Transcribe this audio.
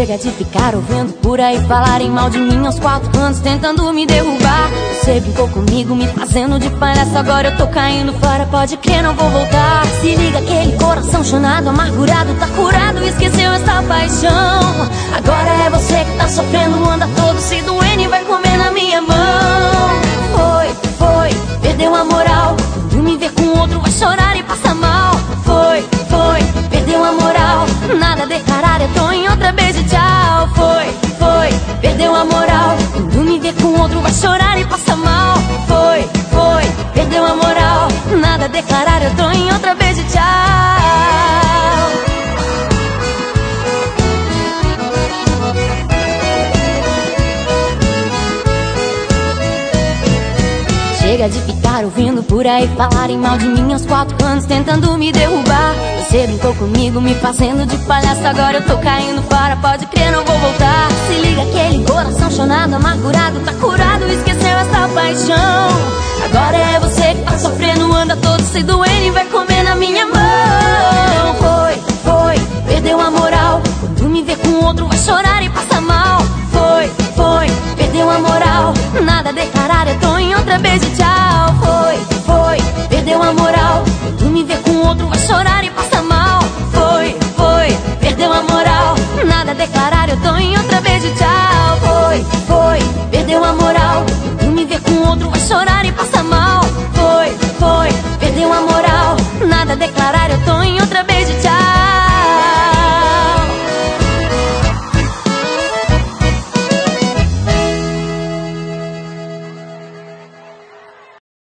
Chega de ficar ouvindo por aí falarem mal de mim aos 4 anos, tentando me derrubar. Você brincou comigo, me fazendo de palhaço, agora eu tô caindo fora, pode crer, não vou voltar. Se liga, aquele coração chonado, amargurado, tá curado, esqueceu essa paixão. Agora é você que tá sofrendo, anda todo se doendo e vai comer na minha mão. Foi, perdeu a moral, quando me ver com outro vai chorar e passar mal. Foi, perdeu a moral, nada a declarar, eu tô em outra, beijo, tchau. Foi, perdeu a moral, quando me ver com outro vai chorar e passar mal. Foi, perdeu a moral, nada a declarar, eu tô em outra, beijo, tchau. Chega de ficar ouvindo por aí falarem mal de mim aos 4 anos, tentando me derrubar. Você brincou comigo, me fazendo de palhaço, agora eu tô caindo fora, pode crer, não vou voltar. Se liga, aquele coração chonado, amargurado, tá curado, esqueceu essa paixão. Agora é você que tá sofrendo, anda todo se doendo e vai comer na minha mão. Foi, perdeu a moral, quando me ver com outro vai chorar e passar mal. Foi, perdeu a moral, nada a declarar, eu tô em outra, beijo, tchau. Foi, perdeu a moral, quando me ver com outro vai chorar e passar mal. Foi, perdeu a moral, nada a declarar, eu tô em outra, beijo, tchau. Foi, perdeu a moral, quando me ver com outro vai chorar e passar mal. Foi, perdeu a moral, nada a declarar.